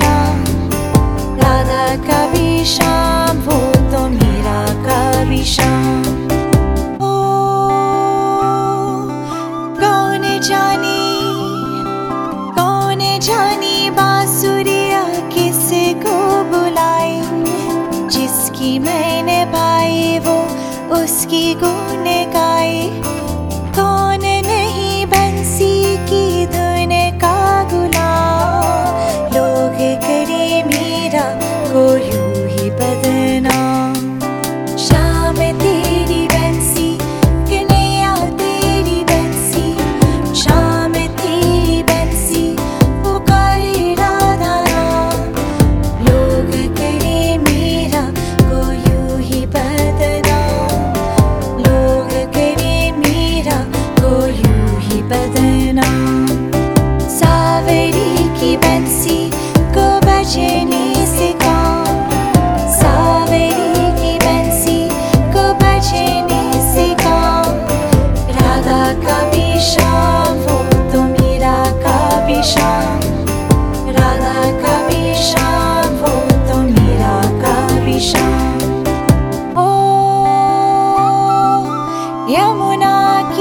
शाम, राधा का भी शाम, वो तो मीरा का भी शाम। ओ कौन जाने, कौन जाने बांसुरिया किसे को बुलाए, जिसकी मैंने पाई वो उसकी गुण गाए। कौन नहीं बंसी की धुन का गुलाम, लोग करे मीरा को यूं ही बदनाम। शाम तेरी बंसी, कन्हैया तेरी बंसी, शाम तेरी बंसी, पुकारे राधा नाम। लोग करे मीरा को यूं ही बदनाम, लोग करे मीरा को यूं ही बदनाम। सावरी की बंसी को बजने से काम, सावरी की बंसी को बजने से काम। राधा का भी शाम, वो तो मीरा का भी शाम, राधा का भी शाम, वो तो मीरा का भी शाम। ओ यमुना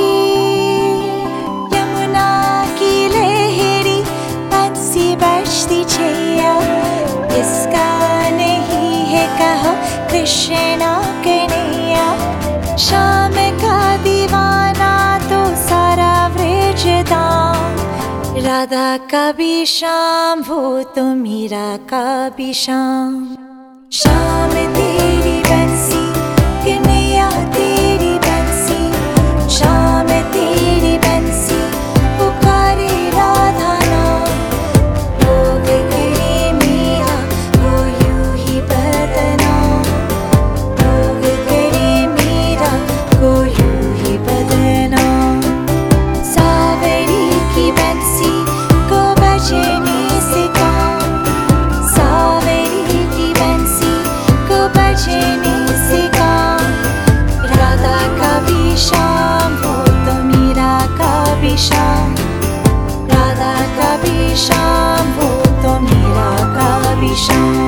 की लहरी बंसी बजती छैया, इसका नहीं है कहा कृष्णा कन्हैया। शाम का दीवाना तो सारा व्रजधाम, राधा का भी शाम, वो तो मीरा का भी शाम। शाम तेरी बंसी, कन्हैया तेरी बंसी, शाम तेरी बंसी, पुकारे राधा नाम। लोग करे मीरा को यूं ही बदनाम, लोग करे मीरा को यूं ही बदनाम। सावरी की बंसी को बजने से काम, सावरी की बंसी को बजने से काम। राधा का भी शाम, वो तो मीरा का भी शाम, राधा का भी शाम, वो तो मीरा का भी शाम।